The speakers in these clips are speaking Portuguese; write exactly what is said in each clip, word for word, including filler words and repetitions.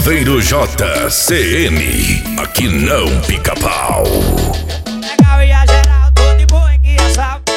Saveiro J C N, aqui não pica-pau. Legal e a geral, tô de boa em que assalto.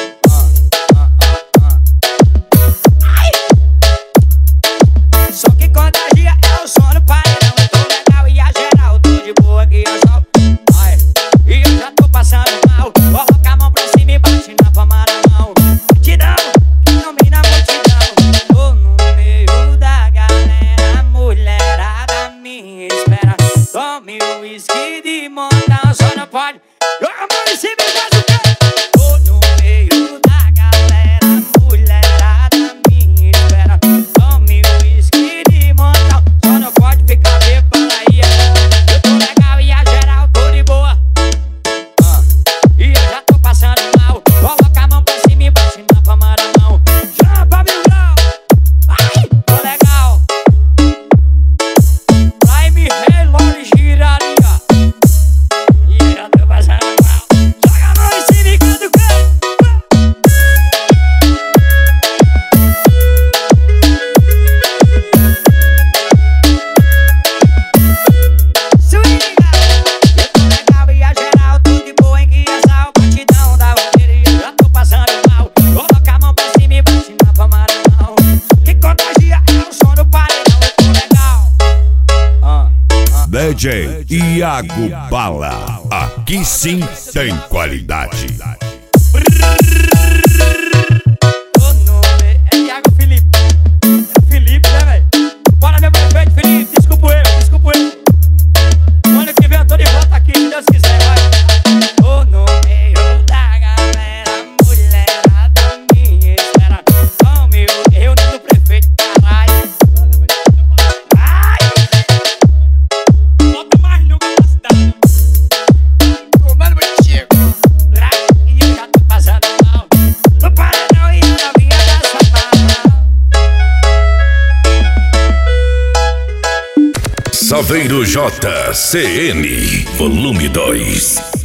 Só que contagia é o som do paredão. Eu tô legal e a geral, tô de boa que assalto. E eu já tô passando mal. Coloca a mão pra cima e bate na palma da mão. Multidão, não me na multidão. Tô no meio da galera, mulherada me espera. Tome o uísque de montão, só não pode. Joga a mão em cima e faz o quê? Tô no meio da galera, mulherada me espera. Tome o uísque de montão, só não pode ficar bêbado aí. Eu tô legal e a geral, tô de boa. Ah, e eu já tô passando mal. Coloca a mão pra cima e bate na palma da mão. Jampa, mil grau. Ai, tô legal. Prime, Rei, Lore, giraria. E eu já tô passando mal. Joga a mão em cima e canta o quê? Swinga! Eu tô legal e a geral, tô de boa em que assalto. Batidão da bandeira e eu já tô passando mal. Coloca a mão pra cima e bate na palma da mão. Que contagia é o som do paredão. Eu tô legal. Ah, ah. D J Iago Bala, aqui sim tem qualidade. Ô, nome é Iago Felipe. É Felipe, né, velho? Bora, meu prefeito Felipe, desculpa eu, desculpa eu. Ano que vem eu tô de volta aqui, se Deus quiser, vai. Tô no meio da galera, mulherada me espera. Ô, meu, eu não do prefeito, caralho. Ai! Bota mais nunca na cidade. Tomando muito chico. E eu já tô passando mal. No paredão e a novinha dessa mala. Saveiro J C N, volume dois.